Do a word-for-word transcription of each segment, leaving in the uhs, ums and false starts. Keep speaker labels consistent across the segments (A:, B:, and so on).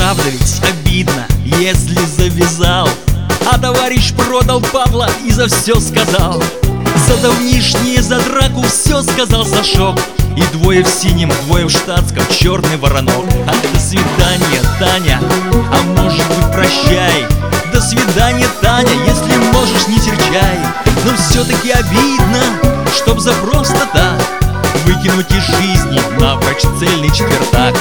A: правда ведь обидно, если завязал, а товарищ продал падла и за все сказал. За давнишнее, за драку все сказал Сашок. И двое в синем, двое в штатском, черный воронок. А до свидания, Таня, а может быть прощай. До свидания, Таня, если можешь, не серчай. Но все-таки обидно, чтоб за просто так выкинуть из жизни напрочь цельный четвертак.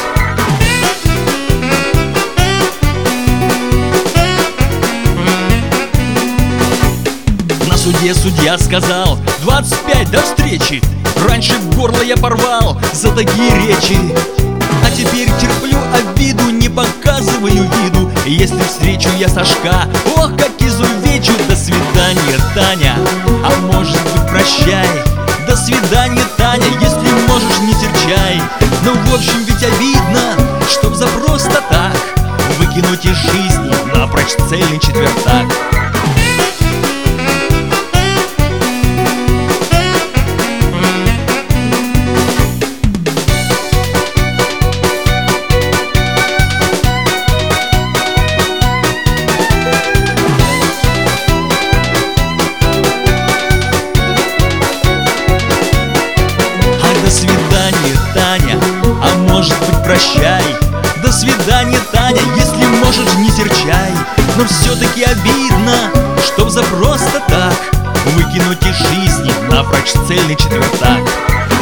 A: На суде судья сказал: двадцать пять, до встречи. Раньше горло я порвал за такие речи, а теперь терплю обиду, не показываю виду. Если встречу я Сашка, ох, как изувечу. До свидания, Таня, а может быть прощай. До свидания, Таня, если можешь, не серчай. Ну, в общем, ведь обидно, чтоб за просто так выкинуть из жизни напрочь цельный четвертак. До свидания, Таня, а может быть прощай. До свидания, Таня, если можешь, не серчай. Но все-таки обидно, чтоб за просто так выкинуть из жизни напрочь цельный четвертак.